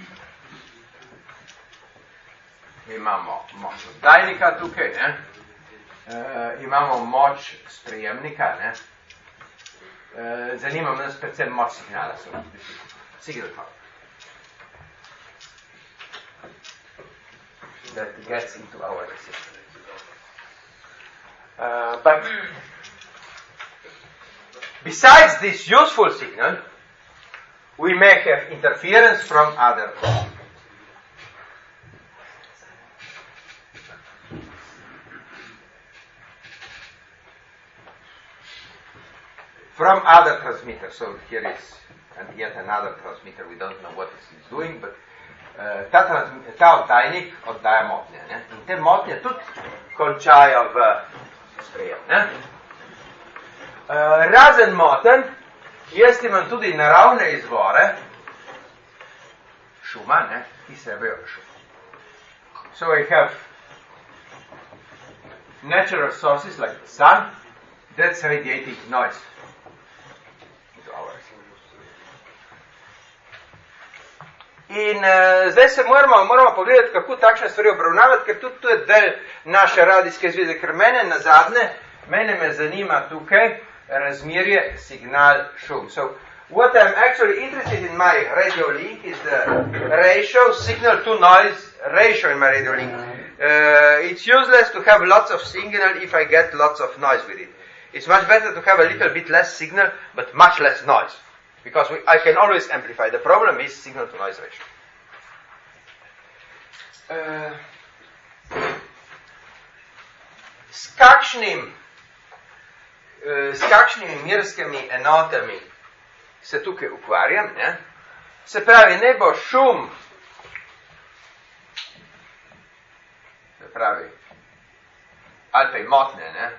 Mi imamo moč oddajnika tukaj, ne, e, imamo moč sprejemnika, ne, e, zanima nas predvsem moč signala, so signal power. That gets into our system. Uh, but besides this useful signal, we may have interference from other transmitters. From other transmitters. So here is and yet another transmitter. We don't know what this is doing, but uh, ta, ta oddajnik oddaja motnje. Ne? In te motnje tudi končajo v sprejem. Ne? Uh, razen moten, jaz imam tudi naravne izvore šuma, ne, ki se vejo šum. So I have natural sources like the sun, that's radiating noise into our In uh, zdaj se moramo, moramo pogledati, kako takšne stvari obravnavati, ker tudi to je del naše radijske zveze, ker mene nazadnje, mene me zanima tukaj razmerje signal šum. So, what I'm actually interested in my radio link is the ratio, signal to noise ratio in my radio link. Uh, it's useless to have lots of signal if I get lots of noise with it. It's much better to have a little bit less signal, but much less noise. Because we, I can always amplify. The problem is signal to noise ratio. Uh, s kakšnim, uh, s kakšnimi merskimi enotami se tukaj ukvarjam, ne? Se pravi, ne bo šum, se pravi, ali pa je motne, ne?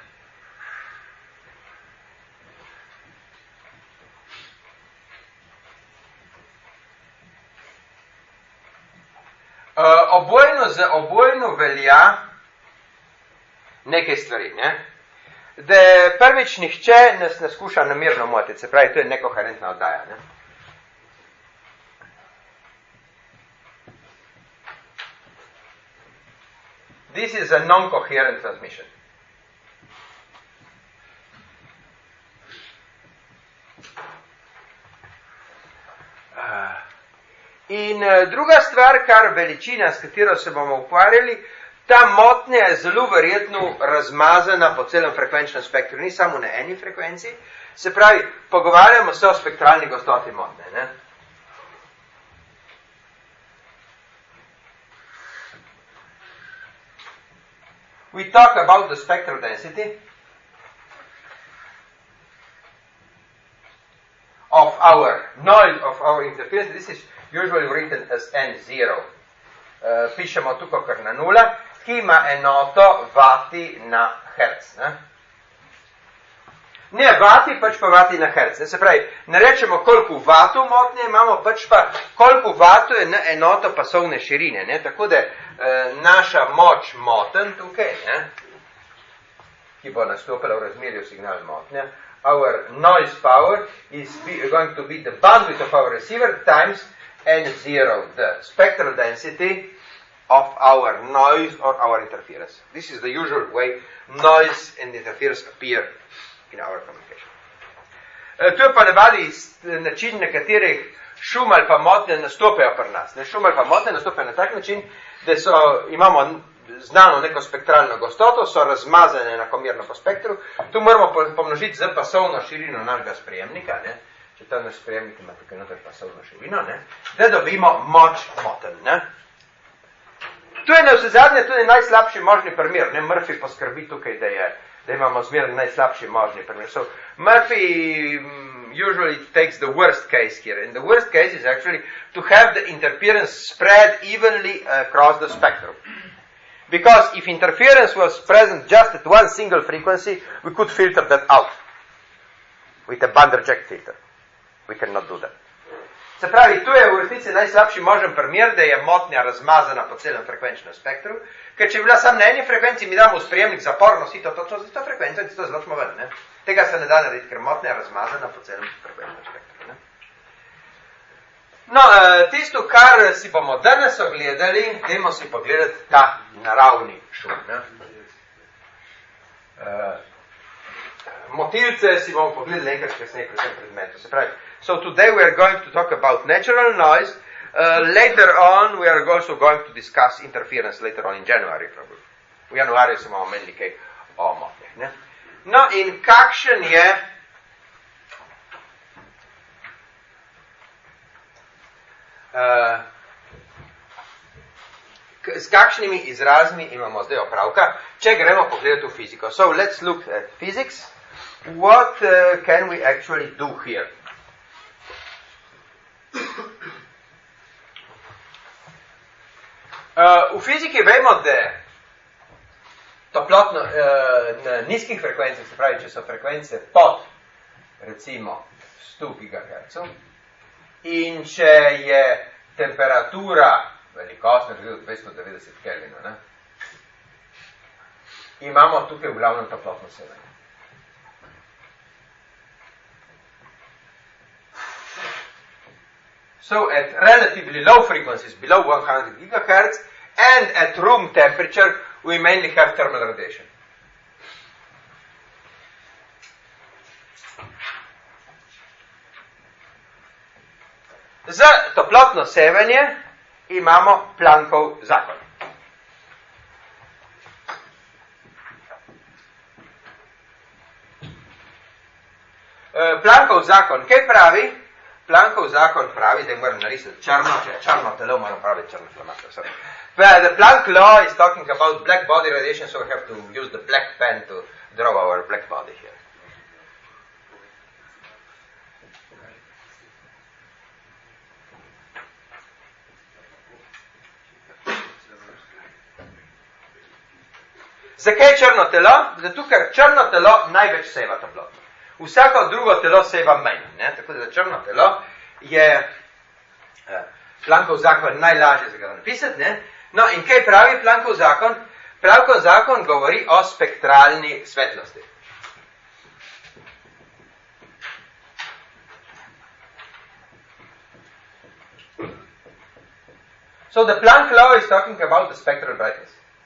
Uh, obojno za obojno velja nekaj stvari, ne? Da prvič nihče nas ne skuša namerno motiti, se pravi, to je nekoherentna oddaja, ne? This is a non-coherent transmission. Uh, In uh, druga stvar, kar veličina, s katero se bomo ukvarjali, ta motnja je zelo verjetno razmazana po celem frekvenčnem spektru, ni samo na eni frekvenci, se pravi, pogovarjamo se o spektralni gostoti motnje, ne? We talk about the spectral density of our noise, of our interference. This is usually written as N zero. Uh, pišemo tukaj kar na nula, ki ima enoto vati na herc. Ne, ne vati, pač pa vati na herc. Ne? Se pravi, ne rečemo, koliko vatov motnje imamo, pač pa koliko vatov je na enoto pasovne širine. Ne? Tako da uh, naša moč moten tukaj, ne? Ki bo nastopila v razmerju signal motnja, our noise power is be, going to be the bandwidth of our receiver times N zero, the spectral density of our noise or our interference. This is the usual way noise and interference appear in our communication. Uh, to je pa navadi način, na katerih šum ali pa motnje nastopajo pri nas. Ne, šum ali pa motnje nastopajo na tak način, da so, imamo znano neko spektralno gostoto, so razmazane enakomerno po spektru. Tu moramo pomnožiti z pasovno širino našega sprejemnika, ne? Če ta naš sprejemnik ima tukaj noter pasovno širino, ne? Da dobimo moč moten. Ne? To je na vse zadnje tudi najslabši možni primer. Ne? Murphy poskrbi tukaj, da, je, da imamo zmerno najslabši možni primer. So, Murphy um, usually takes the worst case here. And the worst case is actually to have the interference spread evenly across the spectrum. Because if interference was present just at one single frequency, we could filter that out with a band reject filter. We cannot do that. Se pravi, tu je v resnici najslabši možen primer, da je motnja razmazana po celem frekvenčnem spektru, ker če bi bila samo na eni frekvenci, mi damo v sprejemnik zaporno sito točno za to frekvenco in to zločimo ven. Ne? Tega se ne da narediti, ker motnja je razmazana po celem frekvenčnem spektru. Ne? No, tisto, kar si bomo danes ogledali, dajmo si pogledati ta naravni šum. Ne? Uh, motilce si bomo pogledali enkrat kasneje pri tem predmetu. Se pravi, so today we are going to talk about natural noise. Uh, later on we are also going to discuss interference later on in January probably. V januarju se bomo menili kaj o motnjah. Ne? No in kakšen je uh, k- s kakšnimi izrazmi imamo zdaj opravka, če gremo pogledati v fiziko. So let's look at physics. What uh, can we actually do here? Uh, v fiziki vemo, da toplotno, uh, na nizkih frekvencah, se pravi, če so frekvence pod, recimo, sto gigahertzov, in če je temperatura velikostna, dvesto devetdeset kelvinov, ne, imamo tukaj v glavnem toplotno sevanje. So at relatively low frequencies, below one hundred gigahertz, and at room temperature, we mainly have thermal radiation. Za toplotno sevanje imamo Planckov zakon. Planckov zakon, kaj pravi? Planckov zakon pravi, da moram narisati črno, če je črno telo, moram praviti črno flamator. But the Planck law is talking about black body radiation, so we have to use the black pen to draw our black body here. Zakaj črno telo? Zato, ker črno telo največ seva toploto. Vsako drugo telo seva manj. Ne? Tako da črno telo je eh, Planckov zakon najlažje za ga napisati. Ne? No in kaj pravi Planckov zakon? Planckov zakon govori o spektralni svetlosti. So the Planck law is talking about the spectral brightness.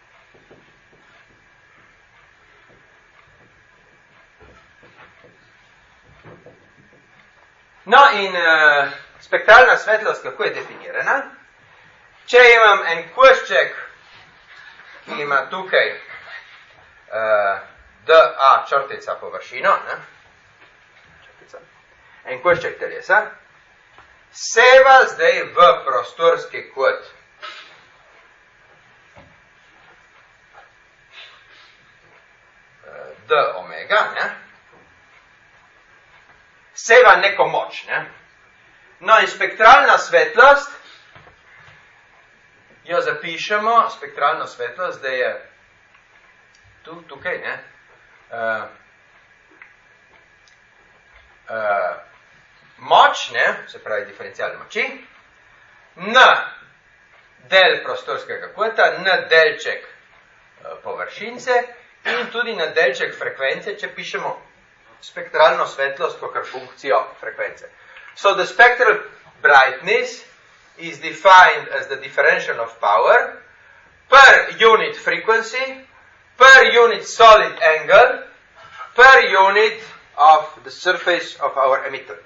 No in uh, spektralna svetlost, kako je definirana? Če imam en košček, ki ima tukaj uh, dA črtica površino, ne? Črtica. En košček telesa, seva zdaj v prostorski kot uh, d omega, ne? Seva neko moč, ne? No in spektralna svetlost, jo zapišemo, spektralno svetlost, da je tu, tukaj, ne? Uh, uh, moč, ne? Se pravi diferencialne moči, n del prostorskega kota, n delček uh, površince in tudi na delček frekvence, če pišemo spektralno svetlost kakor funkcijo frekvence. So the spectral brightness is defined as the differential of power per unit frequency, per unit solid angle, per unit of the surface of our emitter.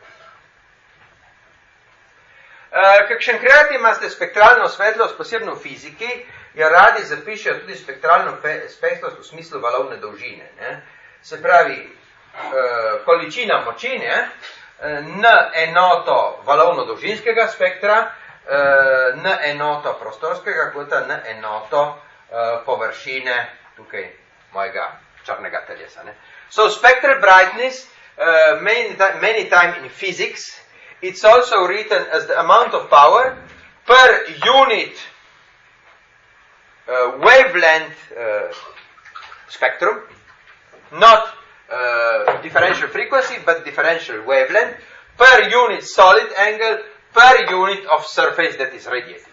Uh, kakšenkrat imate spektralno svetlost, posebno v fiziki, jo radi zapišejo tudi spektralno svetlost v smislu valovne dolžine. Ne? Se pravi, Uh, količina moči, ne, n enoto valovno-dolžinskega spektra, uh, n enoto prostorskega kota, n enoto uh, površine tukaj mojega črnega telesa. Ne. So spectral brightness, uh, many, many time in physics, it's also written as the amount of power per unit uh, wavelength uh, spectrum, not Uh, differential frequency, but differential wavelength, per unit solid angle, per unit of surface that is radiated.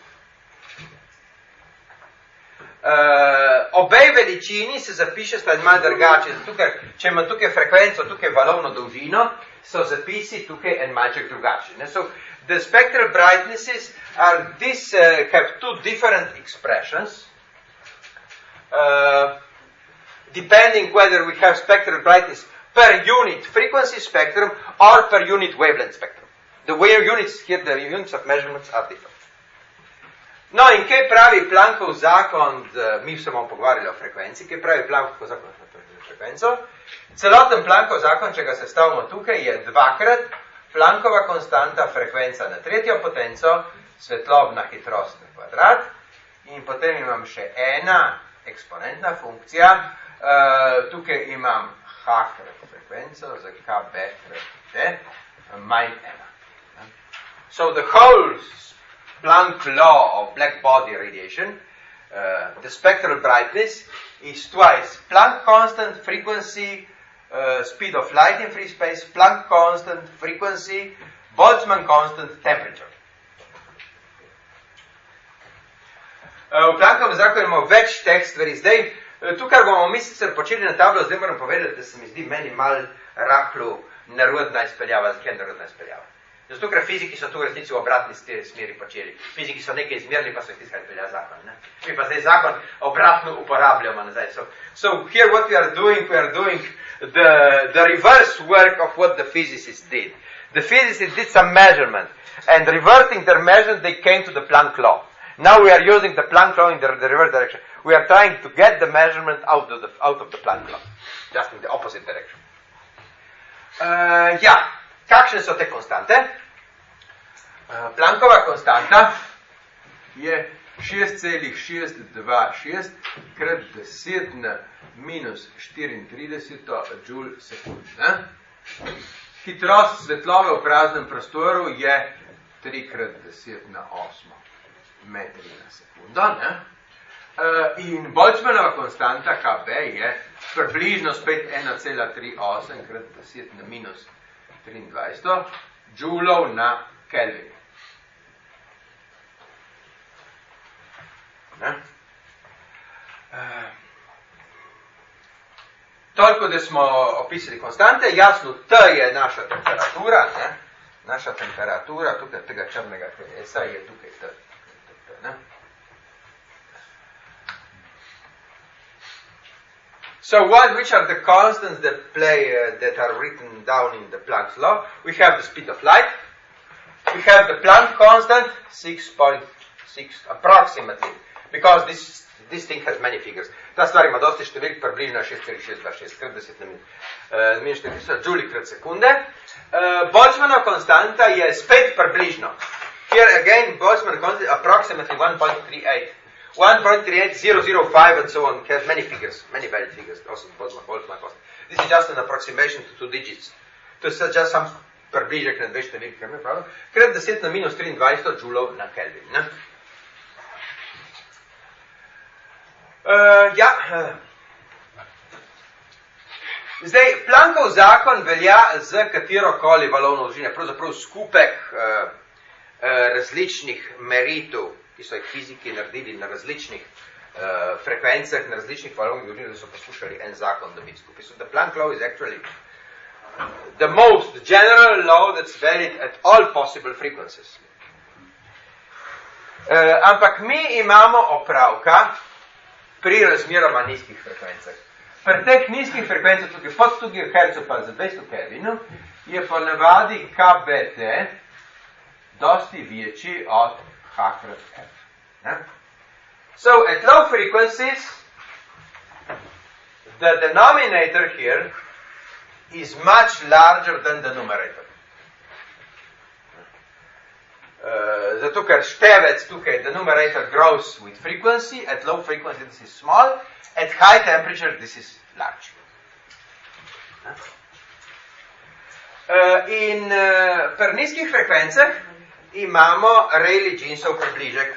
Uh, obe veličini se zapiše sta malo drugače, zato ker, če ima tukaj frekvenco, tukaj valovno dolžino, so zapisi tukaj en malček drugačni. So, the spectral brightnesses are this, uh, have two different expressions, uh, depending whether we have spectral brightness per unit frequency spectrum or per unit wavelength spectrum. The wave units here, the units of measurements are different. No in kaj pravi Planckov zakon, mi se bomo pogovarjali o frekvenci, kaj pravi Planckov zakon o frekvenco? Celoten Planckov zakon, če ga sestavimo tukaj, je dvakrat Planckova konstanta frekvenca na tretjo potenco, svetlobna hitrost na kvadrat in potem imam še ena eksponentna funkcija, uh, tukaj imam h krat frekvenco za kb krat t manj ena. So the whole Planck law of black body radiation, uh, the spectral brightness is twice Planck constant, frequency, uh, speed of light in free space, Planck constant, frequency, Boltzmann constant, temperature. Uh, v Planckovem zakonu imamo več teh stvari. Zdaj, tukaj bomo mi sicer počeli na tablo, zdaj moram povedati, da se mi zdi meni mal rahlo nerodna izpeljava. Zakaj je nerodna izpeljava? Zato, ker fiziki so tu v resnici v obratni smeri počeli. Fiziki so nekaj izmerili, pa so jih tiskali pelja zakon. Ne? Mi pa zdaj zakon obratno uporabljamo nazaj. So, so here what we are doing, we are doing the, the reverse work of what the physicists did. The physicists did some measurement, and reverting their measurement, they came to the Planck law. Now we are using the Planck law in the, the reverse direction. We are trying to get the measurement out of the, out of the Planck law. Just in the opposite direction. Uh, ja, kakšne so te konstante? Uh, Planckova konstanta je šest celih šest dva šest krat deset na minus štiriintrideset joule sekund. Ne? Hitrost svetlove v praznem prostoru je tri krat deset na osem metri na sekundo. Ne? Uh, in Boltzmannova konstanta K B je približno spet ena cela tri osem krat deset na minus triindvajset joulov na Kelvin. Ne? Uh, toliko, da smo opisali konstante, jasno, T je naša temperatura, ne? Naša temperatura, tukaj tega črnega telesa je tukaj T. Ne? So what, which are the constants that play, uh, that are written down in the Planck's law? We have the speed of light. We have the Planck constant, six point six approximately, because this, this thing has many figures. Ta stvar ima dosti številk, približno šest celih šest dva šest krat deset na minus štirideset joule krat sekunde. Uh, Boltzmannova konstanta je spet približno. Here again, Boltzmann constant approximately one point three eight. one point three eight, zero zero five and so on, has many figures, many valid figures, also Boltzmann constant. This is just an approximation to two digits. To is just some približek na dve številke, krat deset na minus triindvajset joulov na Kelvin. Ne? Uh, ja, uh. Zdaj, Planckov zakon velja za katerokoli valovno dolžino, pravzaprav skupek uh, uh, različnih meritev, ki so jih fiziki naredili na različnih uh, frekvencah, na različnih valovnih dolžinah, da so poskušali en zakon dobiti skupaj. So the Planck law is actually the most general law that's valid at all possible frequencies. Uh, ampak mi imamo opravka pri razmeroma nizkih frekvencah. Pri teh nizkih frekvencah, tukaj pod sto gigahertzov pa za dvesto Kelvinov, je po navadi K B T dosti večji od H krat F. Ne? So at low frequencies, the denominator here is much larger than the numerator. Uh, zato, ker števec tukaj, the numerator grows with frequency, at low frequency this is small, at high temperature this is large. Uh, in uh, pri nizkih frekvencah imamo Rayleigh-Jeansov približek.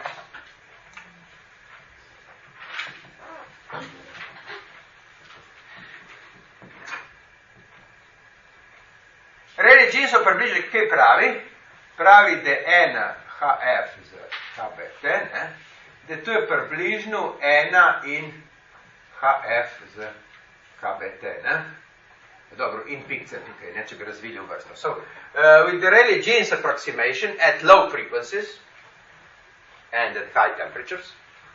Rayleigh-Jeansov približek kaj pravi? Pravi, da ena H F z K B T, ne? Da to je približno ena in H F z K B T. Ne? Dobro, in pikce tukaj, ne, če bi razvili v vrsto. So, uh, with the Rayleigh-Jeans approximation at low frequencies and at high temperatures,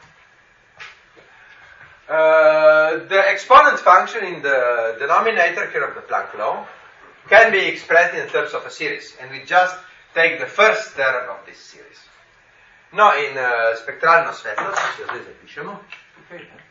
uh, the exponent function in the denominator here of the Planck law can be expressed in terms of a series, and we just take the first term of this series. No, in uh, spektralno svetlost, ki jo zdaj zapišemo, tukaj, ne?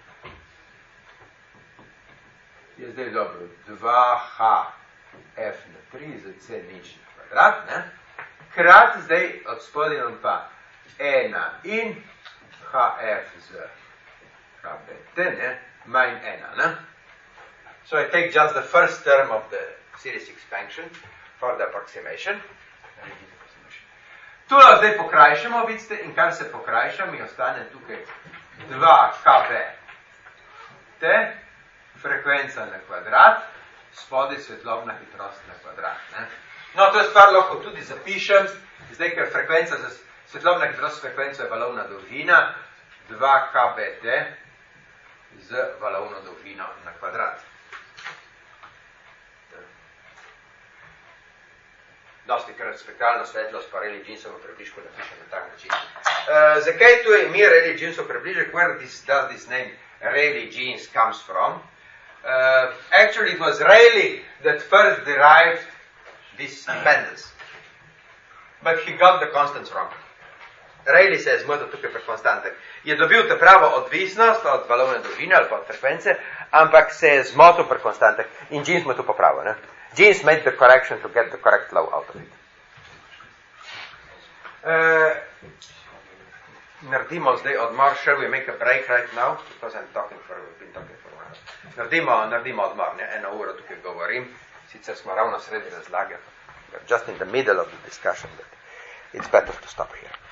Je zdaj dobro, dva H F na tri za C nič na kvadrat, ne? Krat zdaj od spodaj nam pa ena in H F z K B T, ne? Manj ena, ne? So I take just the first term of the series expansion for the approximation. Tu zdaj pokrajšamo, vidite, in kar se pokrajša, mi ostane tukaj dva K B imate frekvenca na kvadrat, spodaj svetlobna hitrost na kvadrat. Ne? No, to je stvar lahko tudi zapišem, zdaj, ker frekvenca, svetlobna hitrost frekvenca je valovna dolžina, dva K B T z valovno dolžino na kvadrat. Dosti krat spektralna svetlost pa Rayleigh Jeansovo približko napišem na tak način. Uh, zakaj tu je ime Rayleigh Jeansovo približek? Where this, does this name Rayleigh Jeans comes from? Uh, actually, it was Rayleigh that first derived this dependence. But he got the constants wrong. Rayleigh se je zmotil tukaj pri konstantah. Je dobil te pravo odvisnost od valovne dolžine ali pa od frekvence, ampak se je zmotil pri konstantah. In Jeans mu to popravil. Ne? Jeans made the correction to get the correct law out of it. Uh, naredimo zdaj odmor. Shall we make a break right now? Because I'm talking for, been talking for a while. Naredimo, naredimo odmor. Ne? Eno uro tukaj govorim. Sicer smo ravno sredi razlage. We're just in the middle of the discussion, but it's better to stop here.